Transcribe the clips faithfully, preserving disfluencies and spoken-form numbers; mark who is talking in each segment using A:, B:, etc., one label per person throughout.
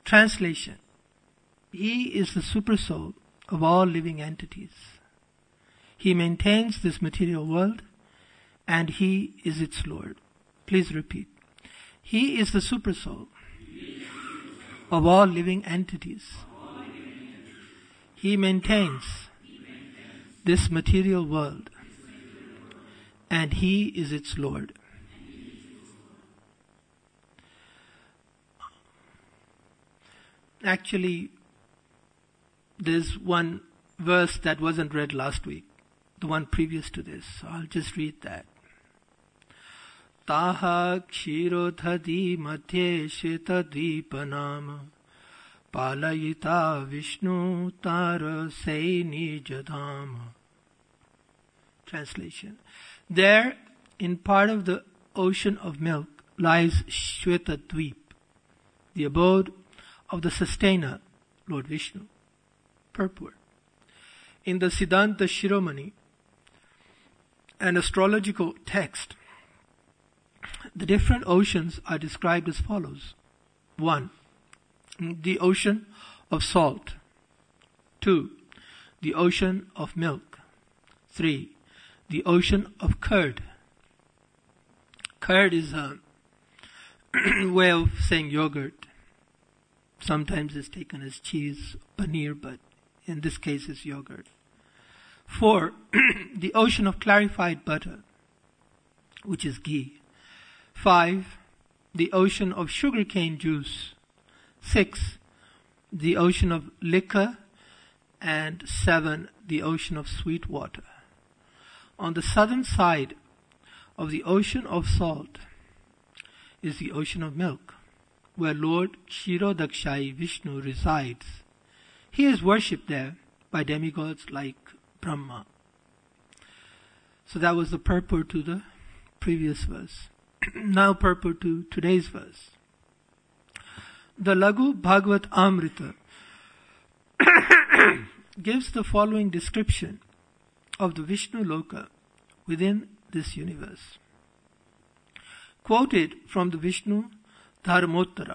A: Translation. He is the supersoul of all living entities. He maintains this material world, and He is its Lord. Please repeat. He is the supersoul of all living entities. He maintains this material world, and He is its Lord. Actually, there's one verse that wasn't read last week, the one previous to this. So I'll just read that. Taha kshirodhadi madhye sheta dvipanam palayita Vishnu tara seini jadam. Translation. There, in part of the ocean of milk, lies Shweta Dvip, the abode of the sustainer, Lord Vishnu. Purport. In the Siddhanta Shiromani, an astrological text, the different oceans are described as follows. One, the ocean of salt. Two, the ocean of milk. Three, the ocean of curd. Curd is a way of saying yogurt. Sometimes it's taken as cheese, paneer, but in this case it's yogurt. Four, the ocean of clarified butter, which is ghee. Five, the ocean of sugarcane juice. Six, the ocean of liquor. And seven, the ocean of sweet water. On the southern side of the ocean of salt is the ocean of milk, where Lord Kshirodakshai Vishnu resides. He is worshipped there by demigods like Brahma. So that was the purport to the previous verse. Now purport to today's verse. The Laghu Bhagavat Amrita gives the following description of the Vishnu Loka within this universe. Quoted from the Vishnu Dharmottara.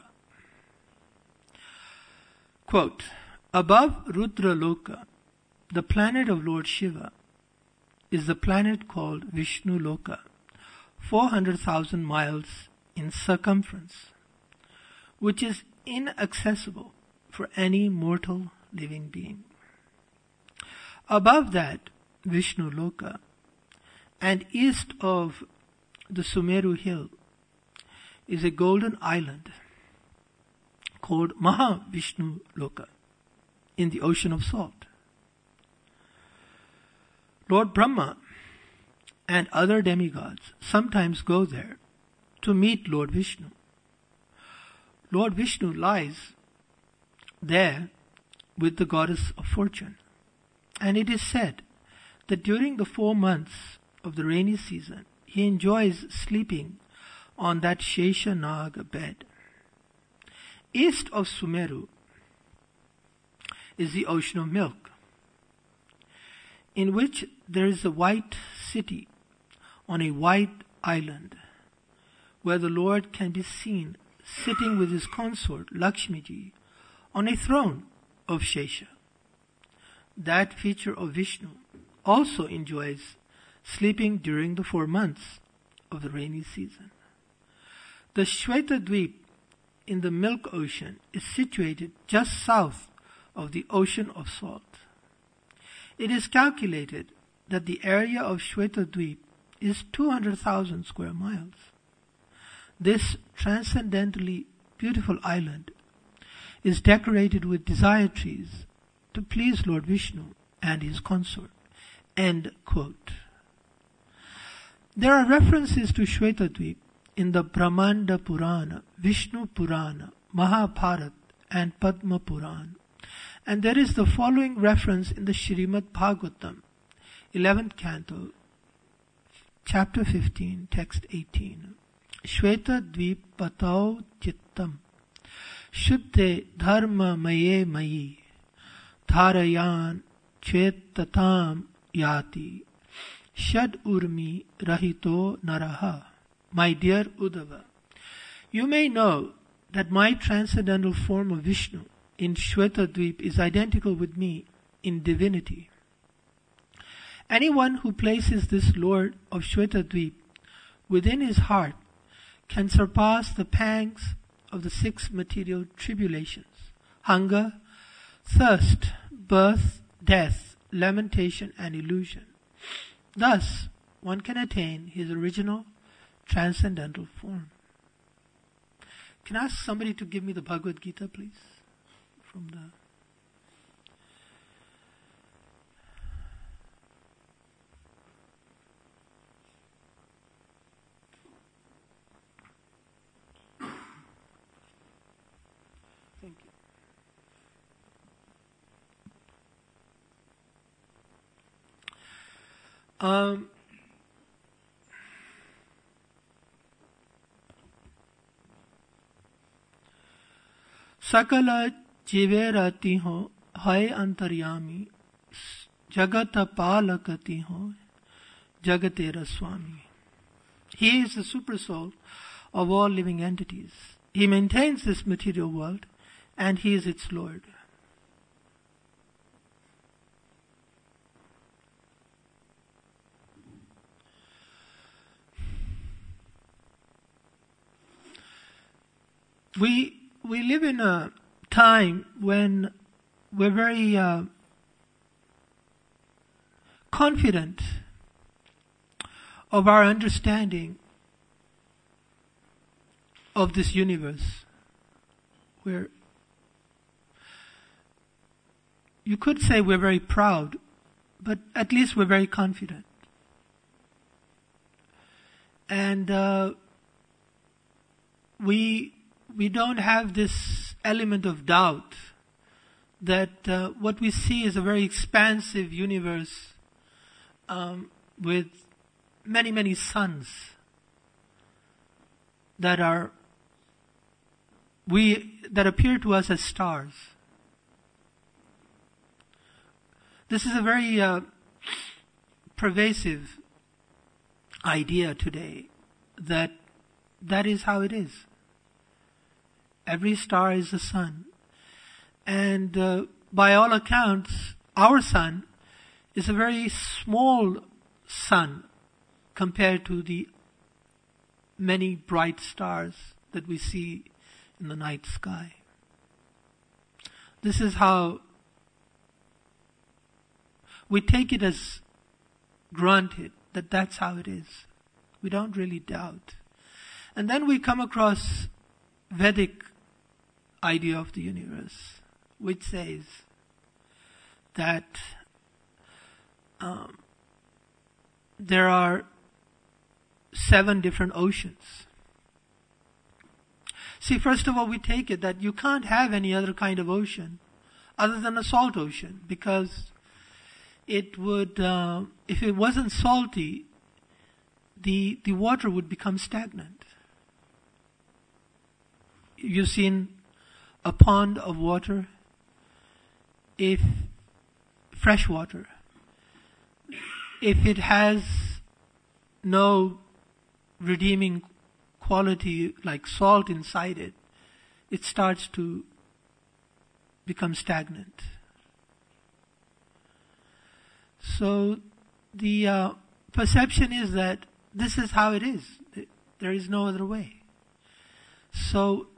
A: Quote, above Rudra Loka, the planet of Lord Shiva, is the planet called Vishnu Loka, four hundred thousand miles in circumference, which is inaccessible for any mortal living being. Above that, Vishnu Loka, and east of the Sumeru hill, is a golden island called Mahavishnu Loka in the ocean of salt. Lord Brahma and other demigods sometimes go there to meet Lord Vishnu. Lord Vishnu lies there with the goddess of fortune, and it is said that during the four months of the rainy season, he enjoys sleeping on that Sheshanag bed. East of Sumeru is the ocean of milk, in which there is a white city on a white island, where the Lord can be seen sitting with his consort Lakshmiji on a throne of Shesha. That feature of Vishnu also enjoys sleeping during the four months of the rainy season. The Shweta Dvip in the Milk Ocean is situated just south of the Ocean of Salt. It is calculated that the area of Shweta Dvip is two hundred thousand square miles. This transcendently beautiful island is decorated with desire trees to please Lord Vishnu and his consort. End quote. There are references to Shweta Dvip in the Brahmanda Purana, Vishnu Purana, Mahabharata, and Padma Purana. And there is the following reference in the Srimad Bhagavatam, eleventh canto, chapter fifteen, text eighteen. Shweta Dvip patau chittam, shuddhe dharma maye mayi, dharayan chetatam yati, shad urmi rahito naraha. My dear Uddhava, you may know that my transcendental form of Vishnu in Shwetadvip is identical with me in divinity. Anyone who places this Lord of Shwetadvip within his heart can surpass the pangs of the six material tribulations: hunger, thirst, birth, death, lamentation, and illusion. Thus, one can attain his original transcendental form. Can I ask somebody to give me the Bhagavad Gita, please? From the... Thank you. Um, सकल जीवे रहती हो है अंतर्यामी जगत पालकती हो जगतेरा swami. He is the super soul of all living entities. He maintains this material world and he is its Lord. We we live in a time when we're very uh, confident of our understanding of this universe. We're, you could say we're very proud, but at least we're very confident. And uh, we we don't have this element of doubt that uh, what we see is a very expansive universe um, with many, many suns that are we that appear to us as stars. This is a very uh, pervasive idea today that that is how it is. Every star is a sun. And uh, by all accounts, our sun is a very small sun compared to the many bright stars that we see in the night sky. This is how we take it as granted that that's how it is. We don't really doubt. And then we come across Vedic idea of the universe, which says that um, there are seven different oceans. See, first of all, we take it that you can't have any other kind of ocean other than a salt ocean, because it would, uh, if it wasn't salty, the the water would become stagnant. You've seen a pond of water, if fresh water, if it has no redeeming quality like salt inside it, it starts to become stagnant. So the uh, perception is that this is how it is. There is no other way. So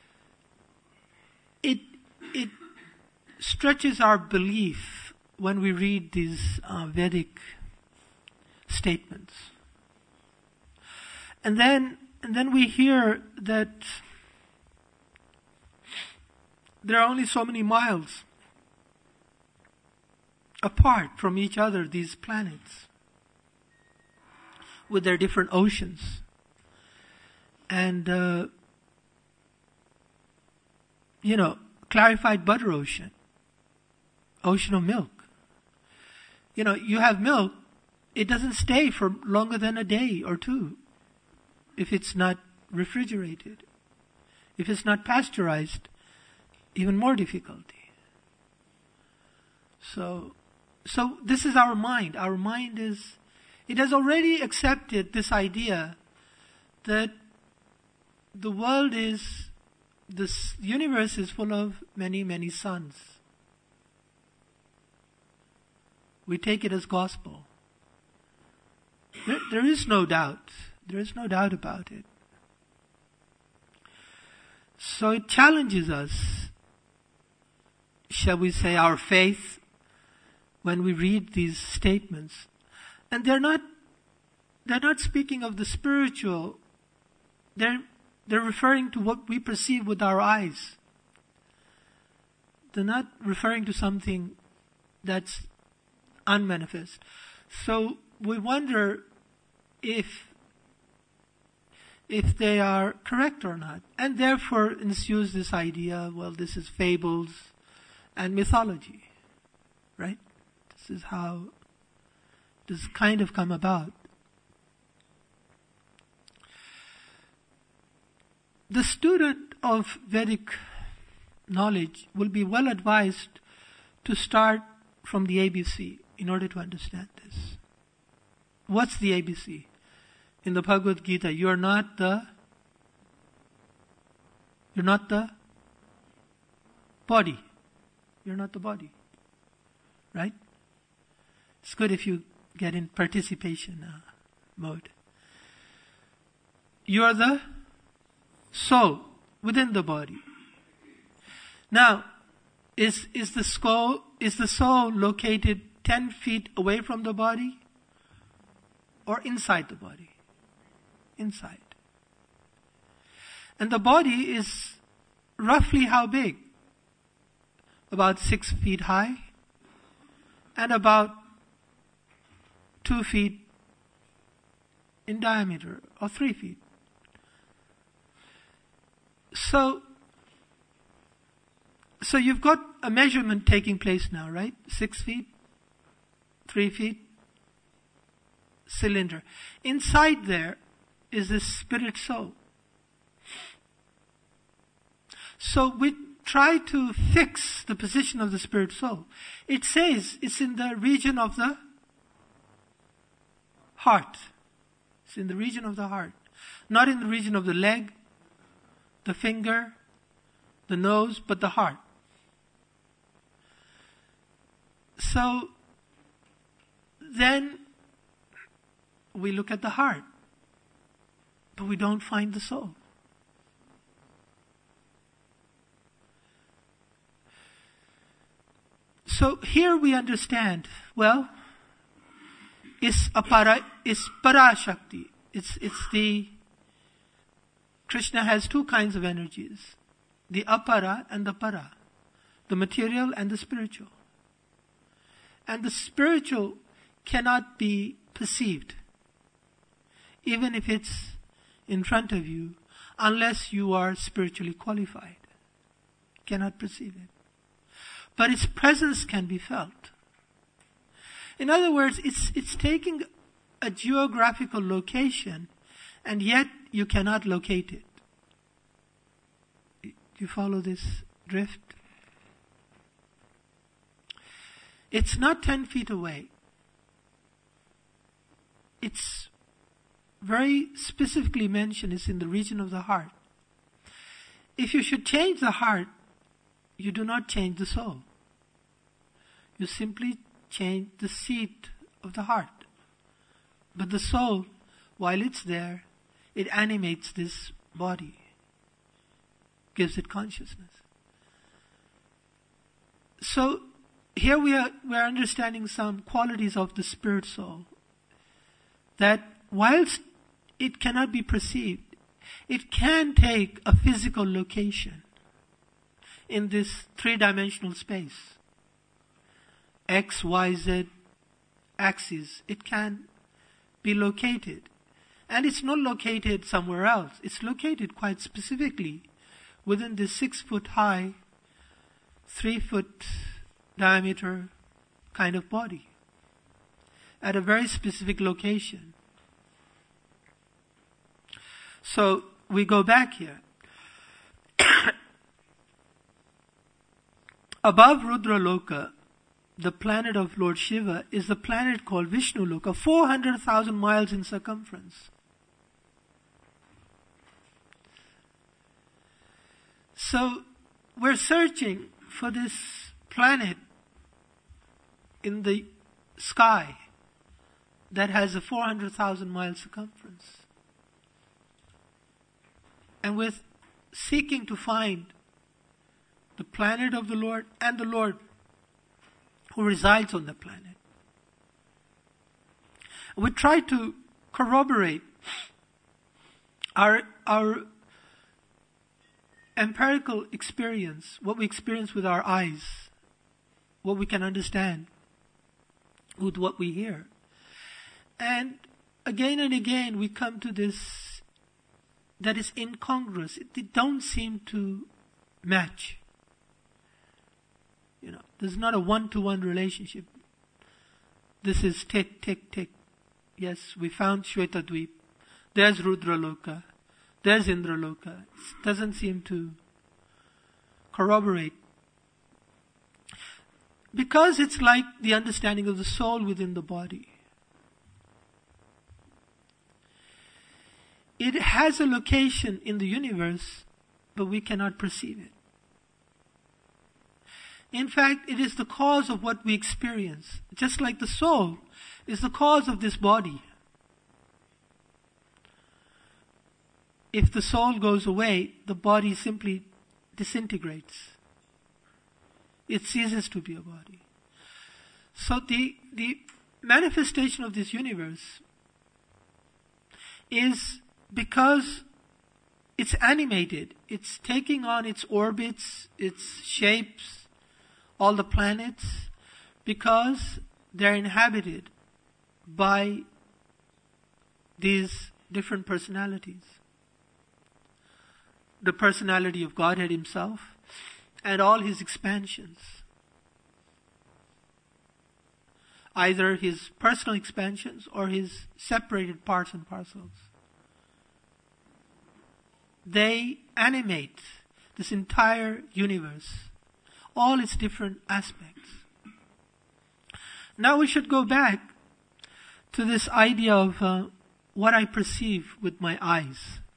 A: it it stretches our belief when we read these uh, Vedic statements. And then and then we hear that there are only so many miles apart from each other, these planets, with their different oceans. And, uh, you know, clarified butter ocean, ocean of milk. You know, you have milk, it doesn't stay for longer than a day or two if it's not refrigerated. If it's not pasteurized, even more difficulty. So, so this is our mind. Our mind is, it has already accepted this idea that the world is this universe is full of many, many suns. We take it as gospel. There, there is no doubt. There is no doubt about it. So it challenges us, shall we say, our faith when we read these statements. And they're not, they're not speaking of the spiritual. They're, they're referring to what we perceive with our eyes. They're not referring to something that's unmanifest. So we wonder if if they are correct or not. And therefore ensues this idea, well, this is fables and mythology. Right? This is how this kind of come about. The student of Vedic knowledge will be well advised to start from the A B C in order to understand this. What's the A B C? In the Bhagavad Gita, you're not the you're not the body. You're not the body. Right? It's good if you get in participation uh, mode. You're the soul within the body. Now, is is the soul is the soul located ten feet away from the body or inside the body? Inside. And the body is roughly how big? About six feet high and about two feet in diameter, or three feet. So, so you've got a measurement taking place now, right? Six feet, three feet, cylinder. Inside there is this spirit soul. So we try to fix the position of the spirit soul. It says it's in the region of the heart. It's in the region of the heart. Not in the region of the leg, the finger, the nose, but the heart. So then we look at the heart, but we don't find the soul. So here we understand, well, is apara, is parashakti. It's, it's the, Krishna has two kinds of energies. The apara and the para. The material and the spiritual. And the spiritual cannot be perceived, even if it's in front of you, unless you are spiritually qualified. You cannot perceive it. But its presence can be felt. In other words, it's, it's taking a geographical location, and yet you cannot locate it. Do you follow this drift? It's not ten feet away. It's very specifically mentioned, it's in the region of the heart. If you should change the heart, you do not change the soul. You simply change the seat of the heart. But the soul, while it's there, it animates this body, gives it consciousness. So here we are we are understanding some qualities of the spirit soul, that whilst it cannot be perceived, it can take a physical location in this three-dimensional space. X, Y, Z axis. It can be located. And it's not located somewhere else. It's located quite specifically within this six-foot high, three-foot diameter kind of body, at a very specific location. So we go back here. Above Rudra Loka, the planet of Lord Shiva, is the planet called Vishnu Loka, four hundred thousand miles in circumference. So we're searching for this planet in the sky that has a four hundred thousand mile circumference. And we're seeking to find the planet of the Lord and the Lord who resides on the planet. We try to corroborate our, our empirical experience, what we experience with our eyes, what we can understand with what we hear. And again and again we come to this that is incongruous. It, it don't seem to match. You know, there's not a one-to-one relationship. This is tick, tick, tick. Yes, we found Shvetadvip. There's Rudraloka. There's Indraloka. It doesn't seem to corroborate. Because it's like the understanding of the soul within the body. It has a location in the universe, but we cannot perceive it. In fact, it is the cause of what we experience. Just like the soul is the cause of this body. If the soul goes away, the body simply disintegrates. It ceases to be a body. So the, the manifestation of this universe is because it's animated. It's taking on its orbits, its shapes, all the planets, because they're inhabited by these different personalities. The personality of Godhead Himself and all His expansions. Either His personal expansions or His separated parts and parcels. They animate this entire universe, all its different aspects. Now we should go back to this idea of uh, what I perceive with my eyes.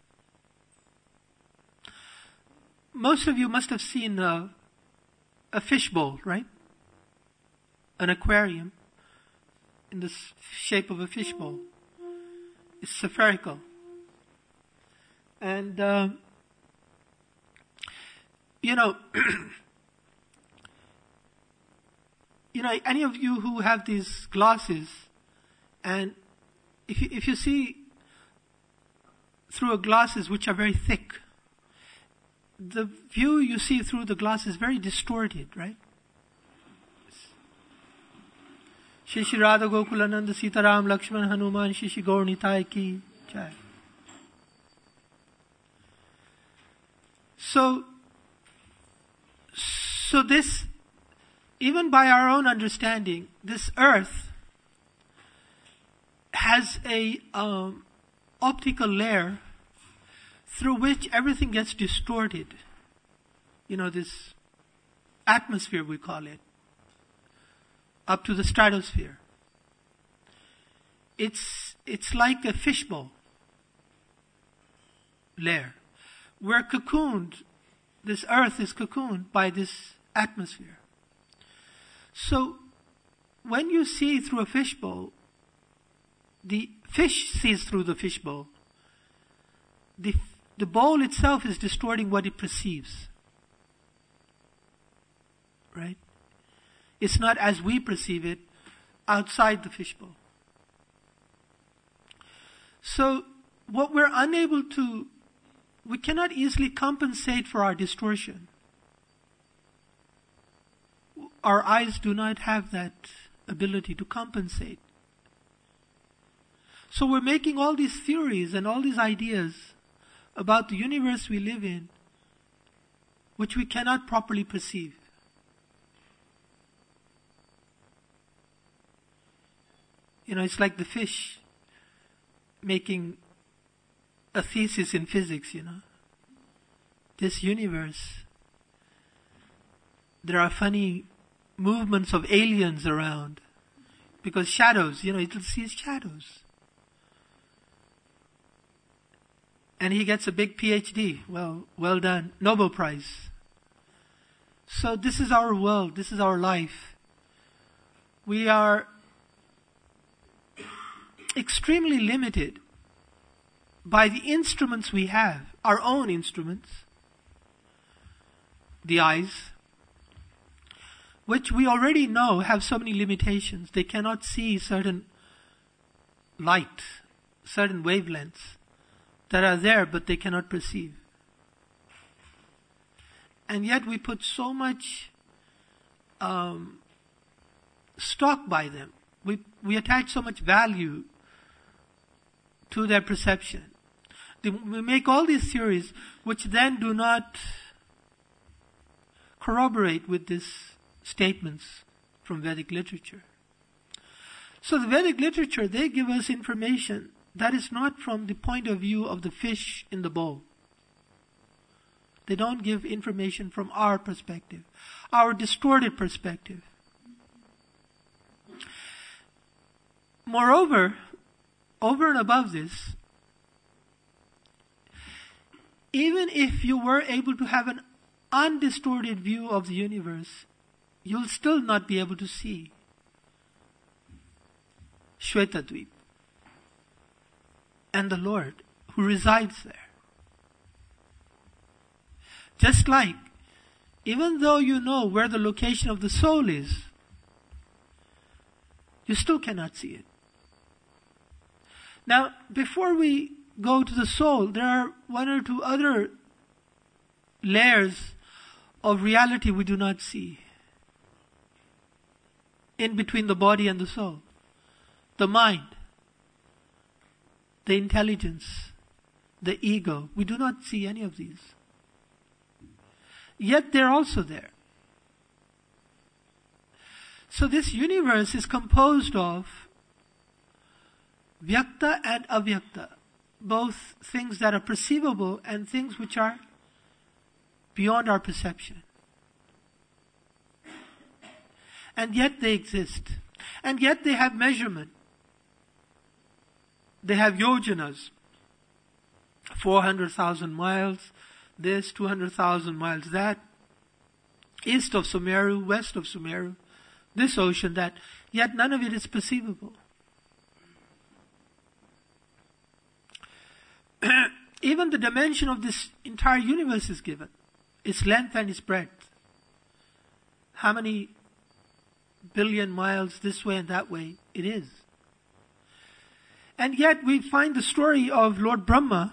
A: Most of you must have seen uh, a fishbowl, right? An aquarium in the shape of a fishbowl. It's spherical. And, uh, you know, you know, any of you who have these glasses, and if you, if you see through a glasses which are very thick, the view you see through the glass is very distorted, right? Shri Shri Radha Gokulananda Sitaram Lakshman Hanuman Shri Shri Gaur Nitai Ki Jai. So, so this, even by our own understanding, this earth has a um, optical layer through which everything gets distorted. You know, this atmosphere, we call it, up to the stratosphere. It's, it's like a fishbowl layer. We're cocooned, this earth is cocooned by this atmosphere. So, when you see through a fishbowl, the fish sees through the fishbowl. The, the bowl itself is distorting what it perceives. Right? It's not as we perceive it outside the fishbowl. So, what we're unable to, we cannot easily compensate for our distortion. Our eyes do not have that ability to compensate. So we're making all these theories and all these ideas about the universe we live in, which we cannot properly perceive. You know, it's like the fish making a thesis in physics, you know. This universe, there are funny movements of aliens around. Because shadows, you know, it'll see shadows. And he gets a big P H D. Well, well done. Nobel Prize. So this is our world, this is our life. We are extremely limited by the instruments we have, our own instruments, the eyes, which we already know have so many limitations. They cannot see certain light, certain wavelengths that are there but they cannot perceive. And yet we put so much um, stock by them. We, we attach so much value to their perception. They, we make all these theories which then do not corroborate with these statements from Vedic literature. So the Vedic literature, they give us information that is not from the point of view of the fish in the bowl. They don't give information from our perspective, our distorted perspective. Moreover, over and above this, even if you were able to have an undistorted view of the universe, you'll still not be able to see Shvetadvip and the Lord who resides there. Just like, even though you know where the location of the soul is, you still cannot see it. Now, before we go to the soul, there are one or two other layers of reality we do not see in between the body and the soul. The mind, the intelligence, the ego. We do not see any of these. Yet they're also there. So this universe is composed of Vyakta and Avyakta, both things that are perceivable and things which are beyond our perception. And yet they exist. And yet they have measurement. They have yojanas, four hundred thousand miles, this, two hundred thousand miles that, east of Sumeru, west of Sumeru, this ocean, that, yet none of it is perceivable. Even the dimension of this entire universe is given, its length and its breadth. How many billion miles this way and that way it is. And yet we find the story of Lord Brahma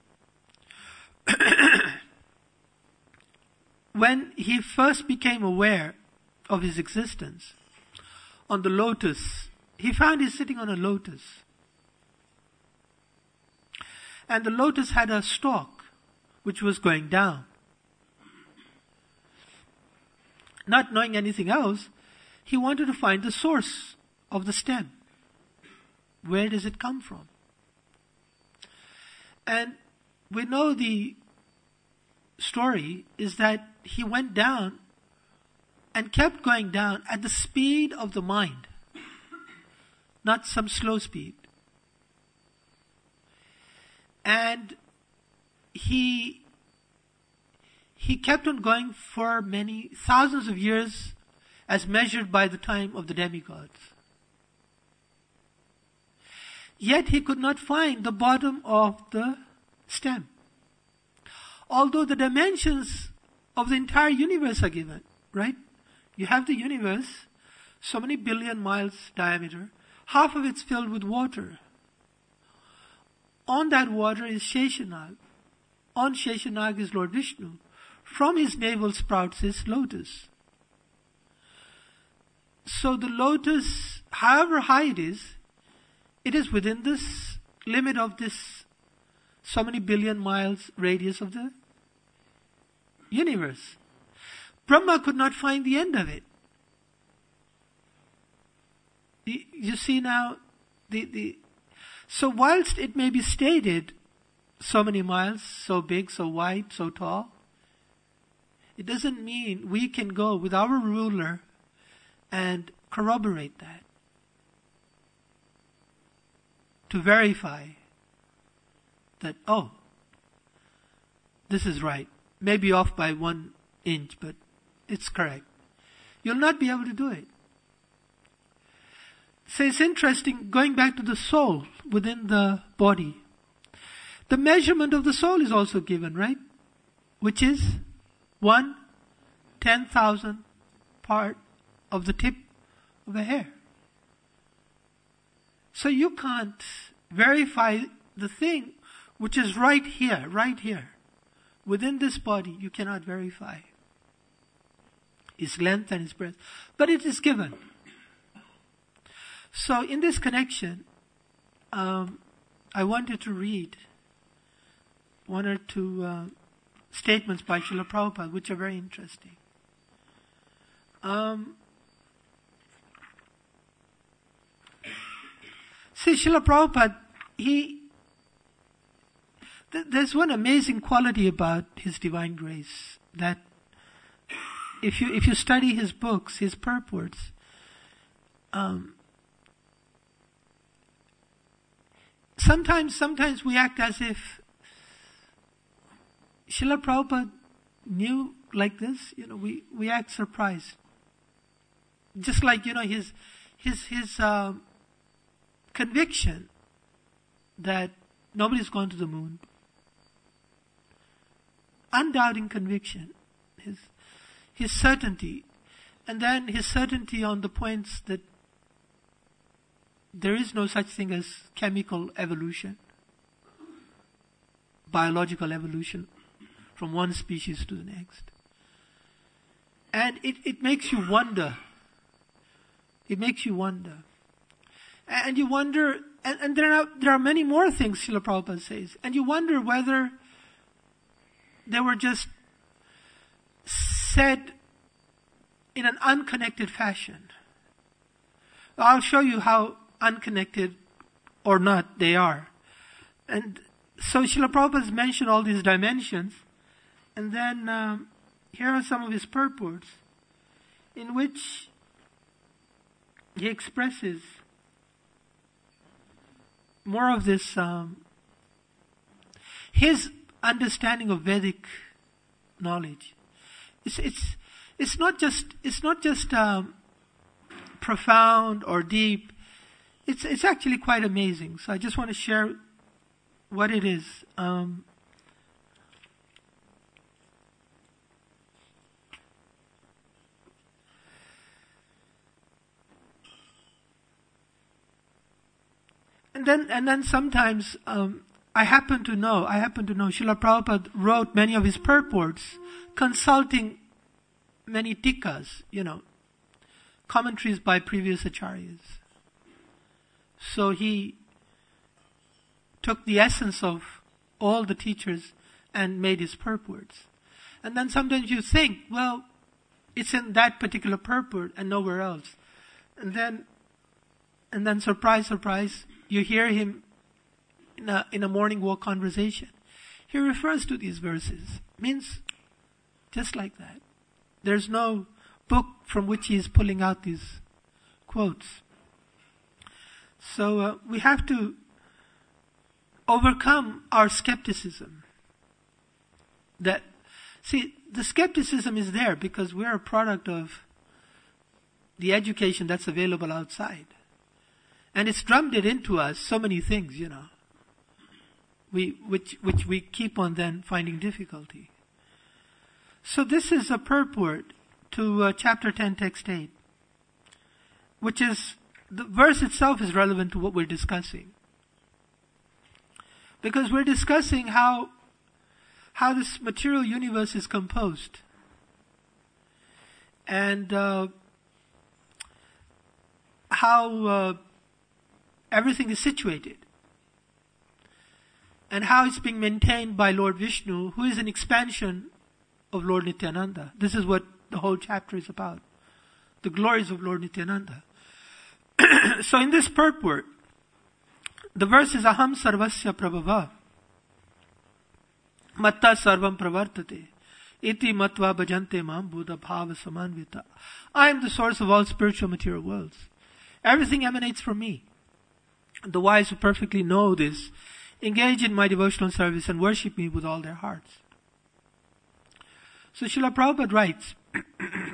A: when he first became aware of his existence on the lotus. He found he's sitting on a lotus. And the lotus had a stalk which was going down. Not knowing anything else, he wanted to find the source of the stem. Where does it come from? And we know the story is that he went down and kept going down at the speed of the mind, not some slow speed. And he he kept on going for many thousands of years as measured by the time of the demigods. Yet he could not find the bottom of the stem. Although the dimensions of the entire universe are given, right? You have the universe, so many billion miles diameter, half of it's filled with water. On that water is Sheshanag. On Sheshanag is Lord Vishnu. From his navel sprouts his lotus. So the lotus, however high it is, it is within this limit of this so many billion miles radius of the universe. Brahma could not find the end of it. You see now, the, the, so whilst it may be stated so many miles, so big, so wide, so tall, it doesn't mean we can go with our ruler and corroborate that, to verify that, oh, this is right. Maybe off by one inch, but it's correct. You'll not be able to do it. So it's interesting, going back to the soul within the body. The measurement of the soul is also given, right? Which is one ten thousand part of the tip of a hair. So you can't verify the thing which is right here, right here. Within this body, you cannot verify its length and its breadth. But it is given. So in this connection, um, I wanted to read one or two uh, statements by Srila Prabhupada, which are very interesting. Um, see, Srila Prabhupada, he, th- there's one amazing quality about His Divine Grace, that if you if you study his books, his purports, um, sometimes sometimes we act as if Srila Prabhupada knew like this. You know, we, we act surprised. Just like, you know, his his his uh, conviction that nobody's gone to the moon. Undoubting conviction. His his certainty. And then his certainty on the points that there is no such thing as chemical evolution, biological evolution from one species to the next. And it, it makes you wonder. It makes you wonder. And you wonder, and, and there are there are many more things Srila Prabhupada says, and you wonder whether they were just said in an unconnected fashion. I'll show you how unconnected or not they are. And so Srila Prabhupada has mentioned all these dimensions, and then um, here are some of his purports in which he expresses more of this, um, his understanding of Vedic knowledge. It's it's it's not just it's not just um, profound or deep. It's it's actually quite amazing. So I just want to share what it is. Um, And then, and then sometimes, um, I happen to know, I happen to know, Srila Prabhupada wrote many of his purports, consulting many tikkas, you know, commentaries by previous acharyas. So he took the essence of all the teachers and made his purports. And then sometimes you think, well, it's in that particular purport and nowhere else. And then, and then surprise, surprise, you hear him in a, in a morning walk conversation. He refers to these verses. Means just like that. There's no book from which he is pulling out these quotes. So uh, we have to overcome our skepticism. That, see, the skepticism is there because we're a product of the education that's available outside. And it's drummed it into us, so many things, you know, we, which, which we keep on then finding difficulty. So this is a purport to uh, chapter ten, text eight, which is, the verse itself is relevant to what we're discussing. Because we're discussing how, how this material universe is composed. And, uh, how, uh, everything is situated. And how it's being maintained by Lord Vishnu, who is an expansion of Lord Nityananda. This is what the whole chapter is about. The glories of Lord Nityananda. So in this purport, the verse is Aham sarvasya prabhava matta sarvam pravartate iti matva bhajante mam buddha bhava samanvita. I am the source of all spiritual material worlds. Everything emanates from me. The wise who perfectly know this engage in my devotional service and worship me with all their hearts. So Srila Prabhupada writes,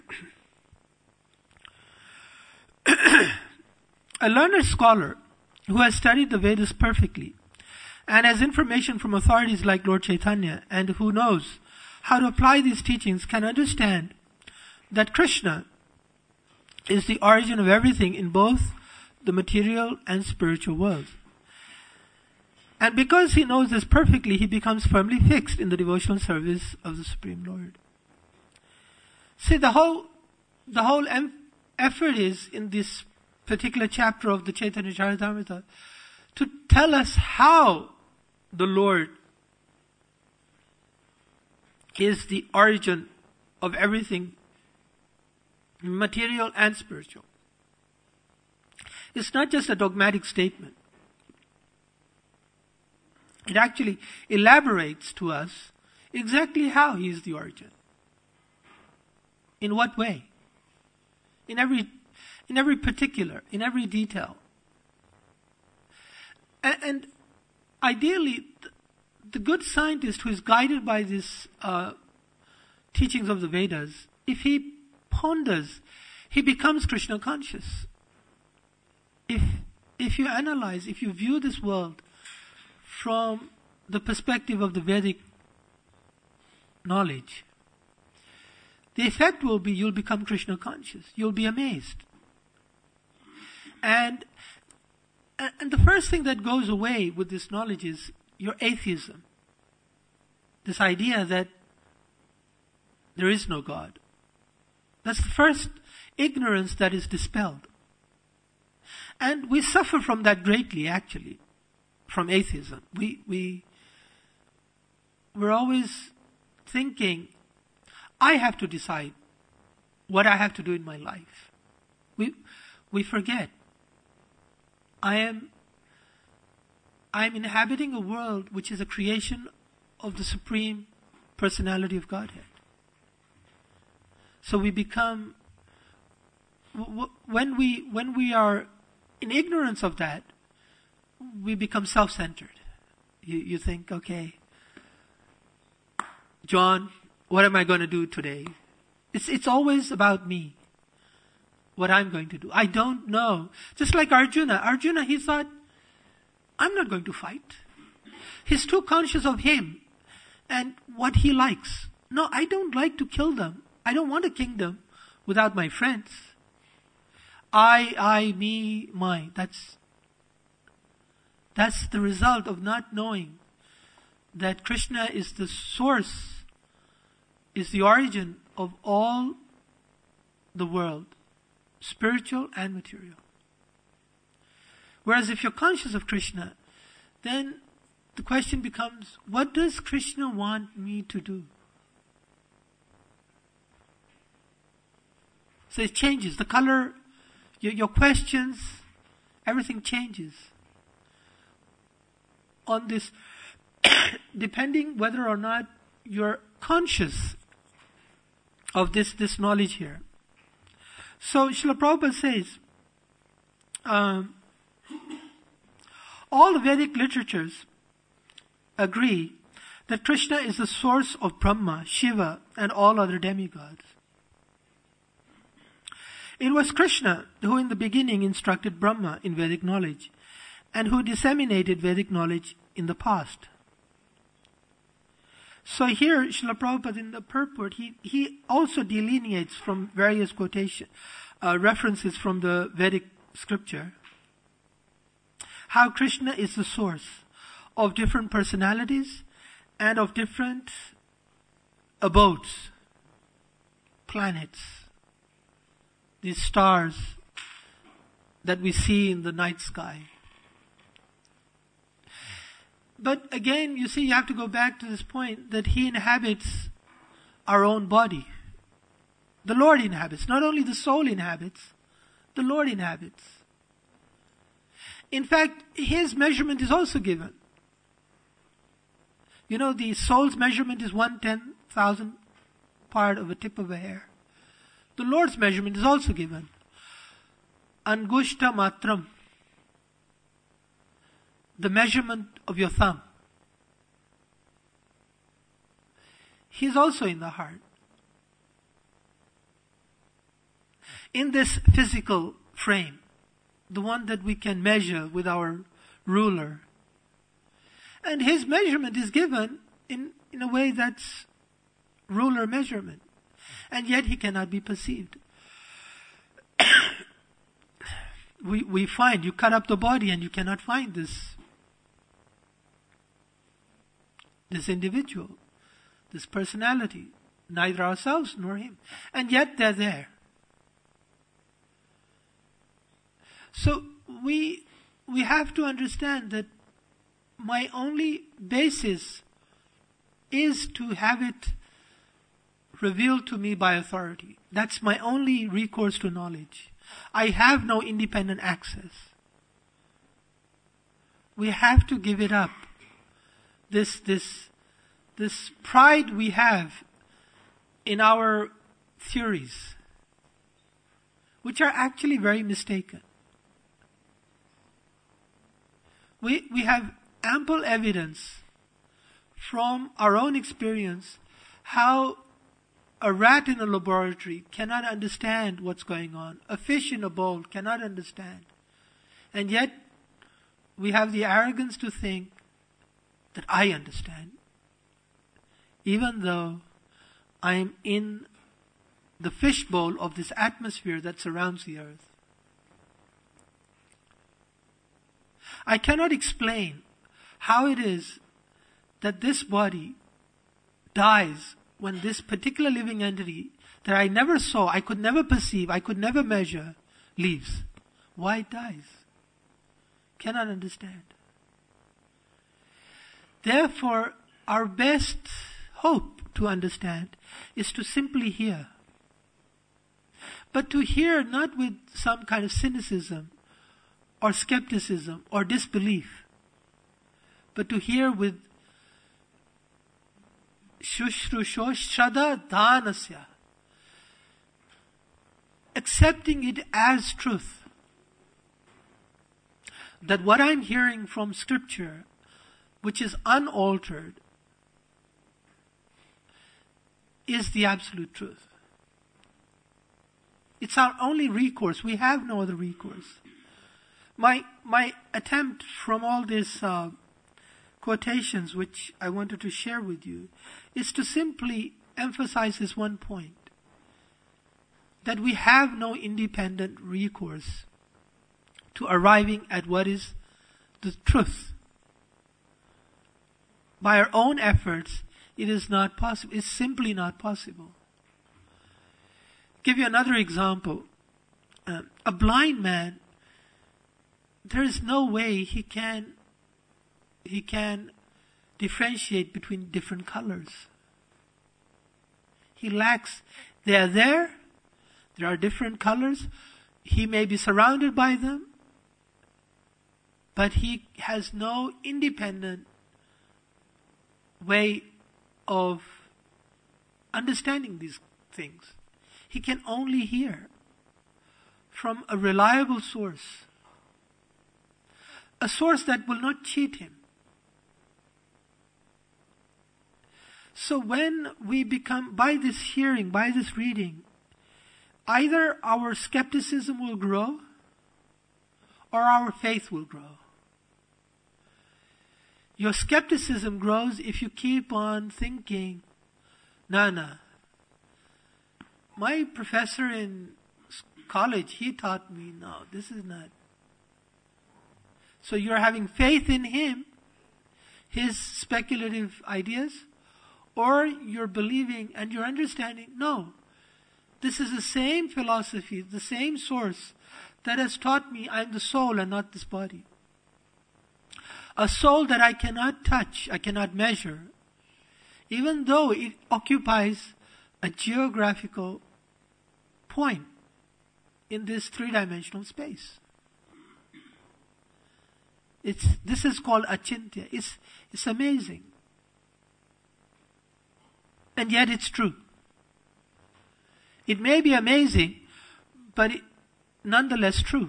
A: A learned scholar who has studied the Vedas perfectly and has information from authorities like Lord Chaitanya and who knows how to apply these teachings can understand that Krishna is the origin of everything in both the material and spiritual worlds. And because he knows this perfectly, he becomes firmly fixed in the devotional service of the Supreme Lord. See, the whole, the whole em- effort is in this particular chapter of the Chaitanya Charitamrita to tell us how the Lord is the origin of everything, material and spiritual. It's not just a dogmatic statement. It actually elaborates to us exactly how he is the origin. In what way? In every, in every particular, in every detail. And, and ideally, the, the good scientist who is guided by these uh, teachings of the Vedas, if he ponders, he becomes Krishna conscious. If, if you analyze, if you view this world from the perspective of the Vedic knowledge, the effect will be you'll become Krishna conscious. You'll be amazed. And, and the first thing that goes away with this knowledge is your atheism. This idea that there is no God. That's the first ignorance that is dispelled. And we suffer from that greatly, actually, from atheism. We, we, we're always thinking, I have to decide what I have to do in my life. We, we forget. I am, I am inhabiting a world which is a creation of the Supreme Personality of Godhead. So we become, when we, when we are in ignorance of that, we become self-centered. You, you think, okay, John, what am I going to do today? It's, it's always about me. What I'm going to do. I don't know. Just like Arjuna. Arjuna, he thought, I'm not going to fight. He's too conscious of him and what he likes. No, I don't like to kill them. I don't want a kingdom without my friends. I, I, me, my. That's, that's the result of not knowing that Krishna is the source, is the origin of all the world, spiritual and material. Whereas if you're conscious of Krishna, then the question becomes, what does Krishna want me to do? So it changes. The color, your, your questions, everything changes. On this, depending whether or not you're conscious of this, this knowledge here. So Srila Prabhupada says, um, all the Vedic literatures agree that Krishna is the source of Brahma, Shiva, and all other demigods. It was Krishna who in the beginning instructed Brahma in Vedic knowledge and who disseminated Vedic knowledge in the past. So here, Srila Prabhupada in the purport, he, he also delineates from various quotation, uh, references from the Vedic scripture, how Krishna is the source of different personalities and of different abodes, planets, these stars that we see in the night sky. But again, you see, you have to go back to this point that he inhabits our own body. The Lord inhabits. Not only the soul inhabits, the Lord inhabits. In fact, his measurement is also given. You know, the soul's measurement is one ten thousand part of a tip of a hair. The Lord's measurement is also given. Angushta matram. The measurement of your thumb. He is also in the heart. In this physical frame, the one that we can measure with our ruler. And his measurement is given in, in a way that's ruler measurement. And yet he cannot be perceived. we, we find, you cut up the body and you cannot find this, this individual, this personality, neither ourselves nor him. And yet they're there. So we, we have to understand that my only basis is to have it revealed to me by authority. That's my only recourse to knowledge. I have no independent access. We have to give it up. This, this, this pride we have in our theories, which are actually very mistaken. We, we have ample evidence from our own experience how a rat in a laboratory cannot understand what's going on. A fish in a bowl cannot understand. And yet, we have the arrogance to think that I understand. Even though I am in the fishbowl of this atmosphere that surrounds the earth. I cannot explain how it is that this body dies when this particular living entity that I never saw, I could never perceive, I could never measure, leaves. Why it dies? Cannot understand. Therefore, our best hope to understand is to simply hear. But to hear not with some kind of cynicism or skepticism or disbelief, but to hear with shushrusho shraddha dhanasya, accepting it as truth. That what I'm hearing from scripture, which is unaltered, is the absolute truth. It's our only recourse. We have no other recourse. My my attempt from all these uh, quotations, which I wanted to share with you, is to simply emphasize this one point. That we have no independent recourse to arriving at what is the truth. By our own efforts, it is not possible. It's simply not possible. Give you another example. Uh, a blind man, there is no way he can he can differentiate between different colors. He lacks. They are there. There are different colors. He may be surrounded by them, but he has no independent way of understanding these things. He can only hear from a reliable source. A source that will not cheat him. So when we become, by this hearing, by this reading, either our skepticism will grow or our faith will grow. Your skepticism grows if you keep on thinking, nah, nah. My professor in college, he taught me, no, this is not. So you're having faith in him, his speculative ideas, or you're believing and you're understanding, no, this is the same philosophy, the same source that has taught me I'm the soul and not this body. A soul that I cannot touch, I cannot measure, even though it occupies a geographical point in this three-dimensional space. It's, this is called achintya. It's, it's amazing. And yet it's true. It may be amazing, but it, nonetheless true.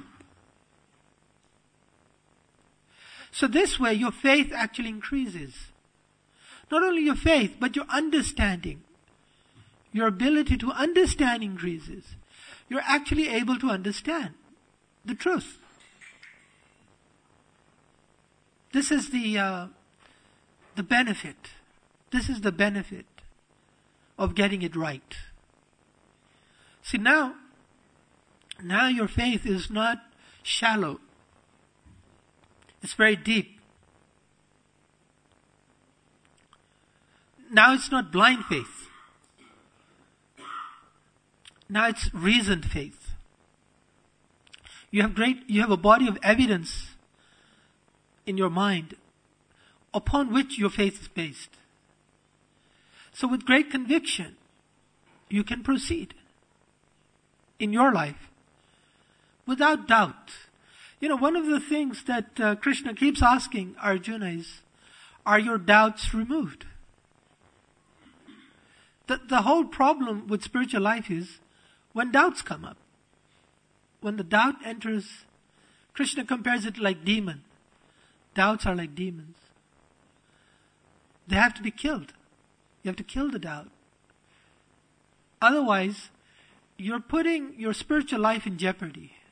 A: So this way your faith actually increases. Not only your faith, but your understanding. Your ability to understand increases. You're actually able to understand the truth. This is the uh, the benefit. This is the benefit of getting it right. See, now, now your faith is not shallow. It's very deep. Now it's not blind faith. Now it's reasoned faith. You have great, you have a body of evidence in your mind upon which your faith is based. So with great conviction, you can proceed in your life without doubt. You know, one of the things that uh, Krishna keeps asking Arjuna is, are your doubts removed? The, the whole problem with spiritual life is when doubts come up. When the doubt enters, Krishna compares it like demon. Doubts are like demons. They have to be killed. You have to kill the doubt. Otherwise, you're putting your spiritual life in jeopardy.